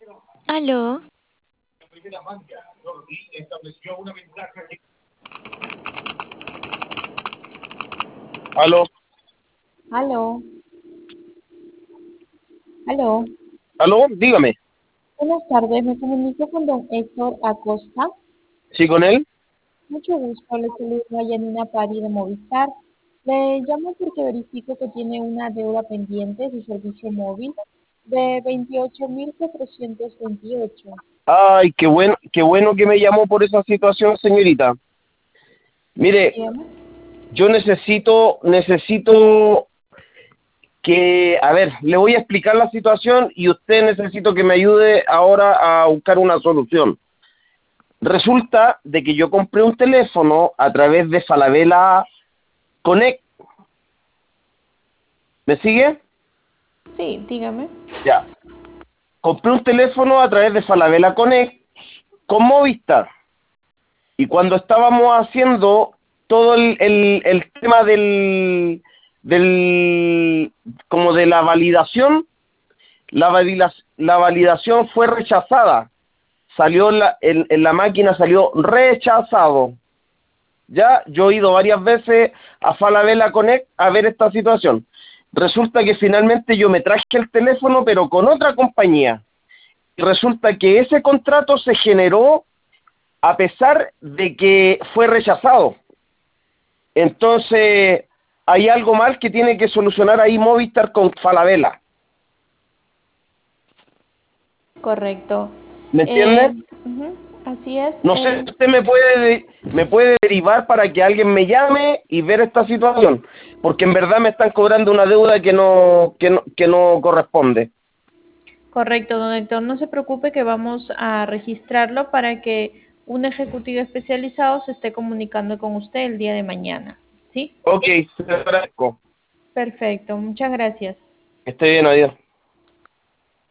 Aló, Aló, Aló, aló. aló, dígame. Buenas tardes, me comunico con don Héctor Acosta. ¿Sí con él? Mucho gusto, le saludo a Yanina Pari de Movistar. Le llamo porque verifico que tiene una deuda pendiente de su servicio móvil de 28.428. Ay, qué bueno que me llamó por esa situación, señorita. Mire, Dígame. yo necesito que, a ver, le voy a explicar la situación y usted necesito que me ayude ahora a buscar una solución. Resulta de que yo compré un teléfono a través de Falabella Connect. ¿Me sigue? Sí, dígame. Ya. Compré un teléfono a través de Falabella Connect con Movistar. Y cuando estábamos haciendo todo el tema del como de la validación, la validación fue rechazada. Salió en la máquina, salió rechazado. Ya, yo he ido varias veces a Falabella Connect a ver esta situación. Resulta que finalmente yo me traje el teléfono, pero con otra compañía. Y resulta que ese contrato se generó a pesar de que fue rechazado. Entonces, hay algo mal que tiene que solucionar ahí Movistar con Falabella. Correcto. ¿Me Eh, entiende? ujú, así es. No sé si usted me puede derivar para que alguien me llame y ver esta situación, porque en verdad me están cobrando una deuda que no corresponde. Correcto, don Héctor. No se preocupe que vamos a registrarlo para que un ejecutivo especializado se esté comunicando con usted el día de mañana. ¿Sí? Ok, se lo agradezco. Perfecto. Muchas gracias. Que esté bien, adiós.